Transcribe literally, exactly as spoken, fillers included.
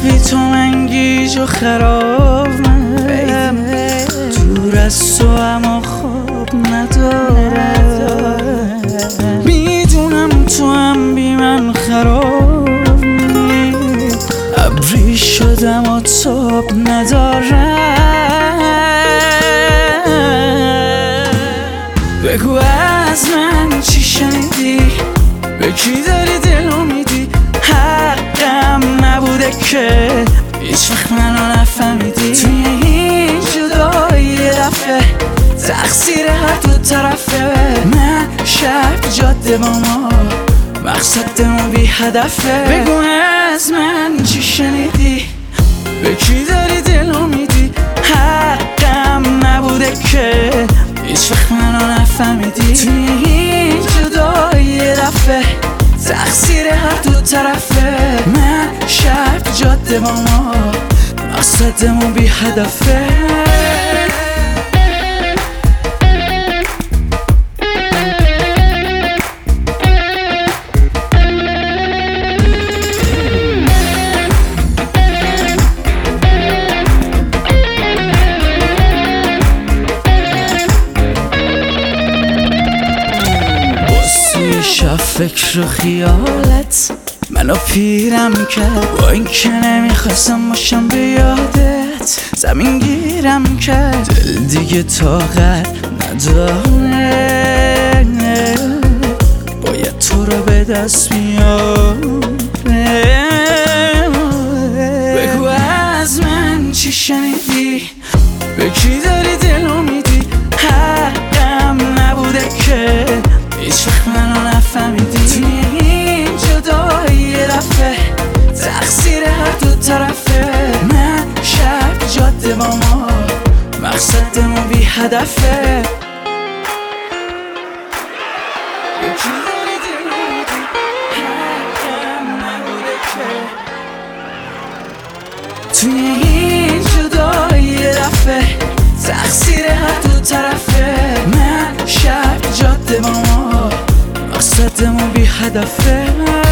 بی تو من گیج و خرابم، دور از تو اما خواب ندارم. میدونم تو هم بی من خرابی، ابری شدم و تاب ندارم. بگو از من چی شنیدی، به کی داری دلو میدی؟ حقم نبوده که هیچ وقت منو نفهمیدی. توی این جدایی یه دفعه تقصیر هر دو طرفه. من شب جاده با ما مقصدمون بی هدفه. بگو از من چی شنیدی، به کی داری دلو میدی؟ حقم نبوده که هیچ وقت منو نفهمیدی. توی این جدایی یه دفعه تقصیر هر دو طرفه. من شب جاده با ما مقصدمون بی هدفه. شب فکر و خیالت منو پیرم کرد، با این که نمیخواستم باشم به یادت. زمین گیرم کرد، دل دیگه طاقت نداره، باید تو رو به دست بیاره. بگو از من چی شنیدی، به کی داری دلو میدی؟ حقم نبوده که هیچ وقت منو نفهمیدی. توی این جدایی یه دفعه تقصیر هر دو طرفه. من شب جاده با ما مقصدمون بی هدفه. یکی داری دلو میدی، حقم نبوده که. توی این جدایی یه دفعه تقصیر هر دو طرفه. من شب جاده با ما مقصدمون بی هدفه.